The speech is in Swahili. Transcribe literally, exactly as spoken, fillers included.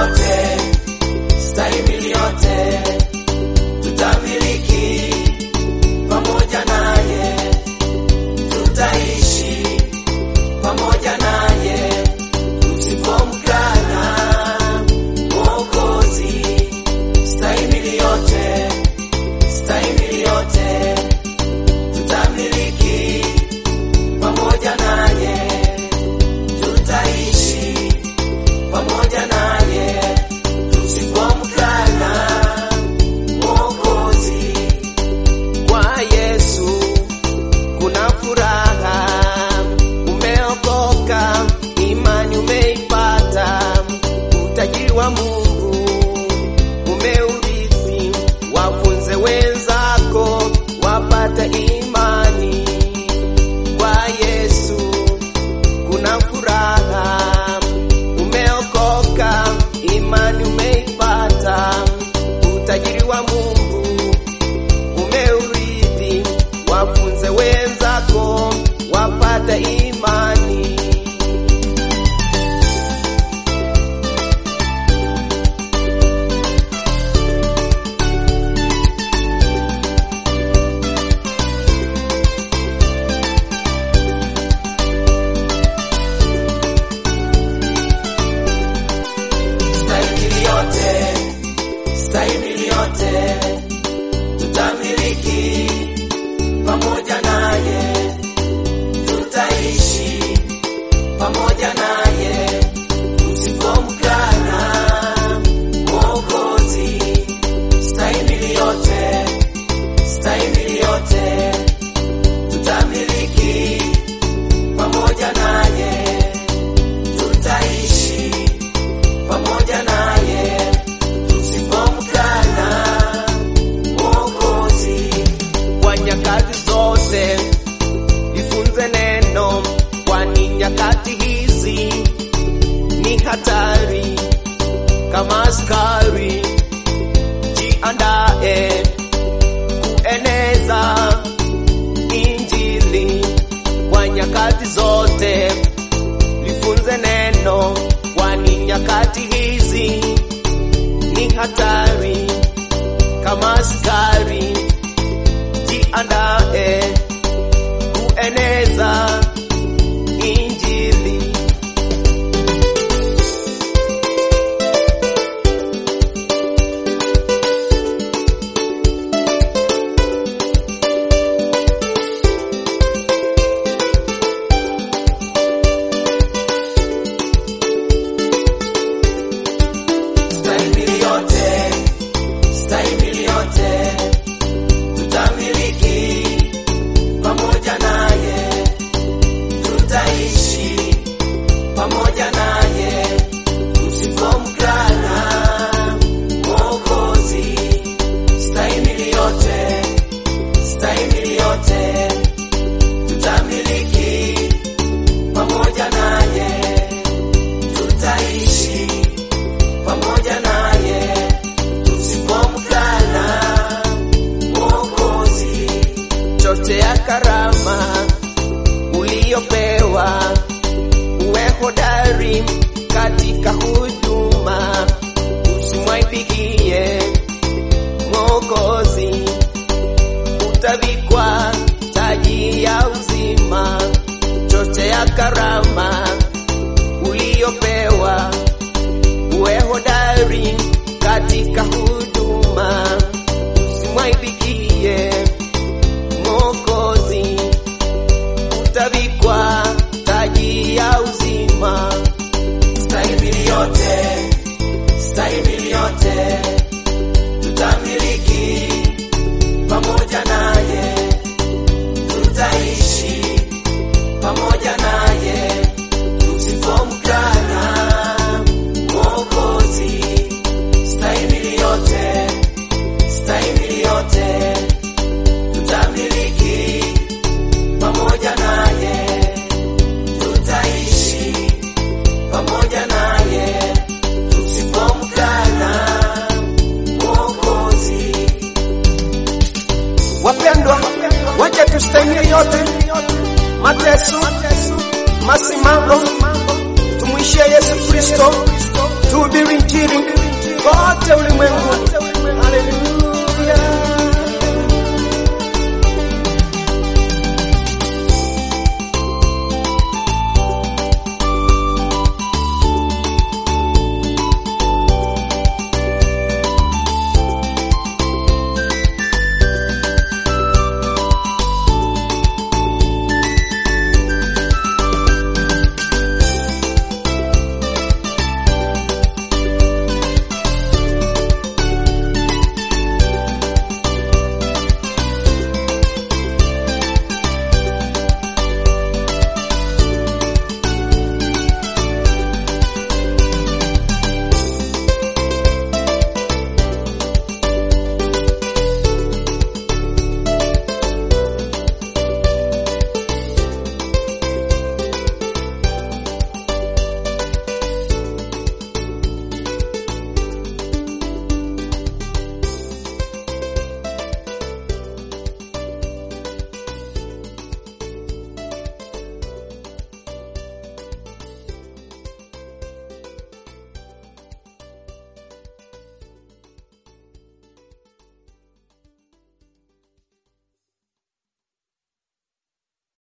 yote, stahimili yote, tutamiliki pamoja naye, tutaishi pamoja naye, tusipomkana Mwokozi. Stahimili yote, stahimili yote, tutamiliki pamoja naye, tutaishi pamoja naye, tusipomkana Mwokozi. Kwa Yesu kuna furaha, umeokoka, imani umeipata, utajiri wa Mungu umeurithi, wafunze wenzako wapata imani. Kwa Yesu kuna furaha, umeokoka, imani umeipata, utajiri wa Mungu umeurithi, wafunze wenzako wapata imani. Stahimili yote, stahimili yote, tutamiliki pamoja naye, tutaishi pamoja naye, tusipomkana Mwokozi. Stahimili yote, stahimili yote, tutamiliki pamoja naye, tutaishi pamoja naye, tusipomkana Mwokozi. Kwa nyakati zote jifunze neno, kwani nyakati hizi ni hatari. Kama askari jiandae kueneza Injili. Kwa nyakati zote jifunze neno, kwani nyakati hizi ni hatari. Kama askari jiandae kueneza Injili. Stahimili yote, stahimili yote, tutamiliki pamoja naye, tutaishi pamoja naye, tusipomkana Mwokozi. Stahimili yote, stahimili yote, tutamiliki pamoja naye, tutaishi pamoja naye, tusipomkana Mwokozi. Chote ya karama uliyopewa, uwe hodari katika huduma, usimwaibikie Mwokozi. Utavikwa taji ya uzima. Chote ya karama uliyopewa, uwe hodari katika huduma, usimwaibikie Mwokozi. Utavikwa taji ya uzima. Stahimili yote, stahimili yote, tutamiliki pamoja naye, tutaishi pamoja naye, tusipomkana Mwokozi. Stahimili yote, stahimili yote, tutamiliki pamoja naye, tutaishi pamoja naye, tusipomkana Mwokozi. Wapendwa, wacha tustahimili yote, mateso, masimamo, tumwishie Yesu Kristo. tuhubiri Injili kote ulimwenguni.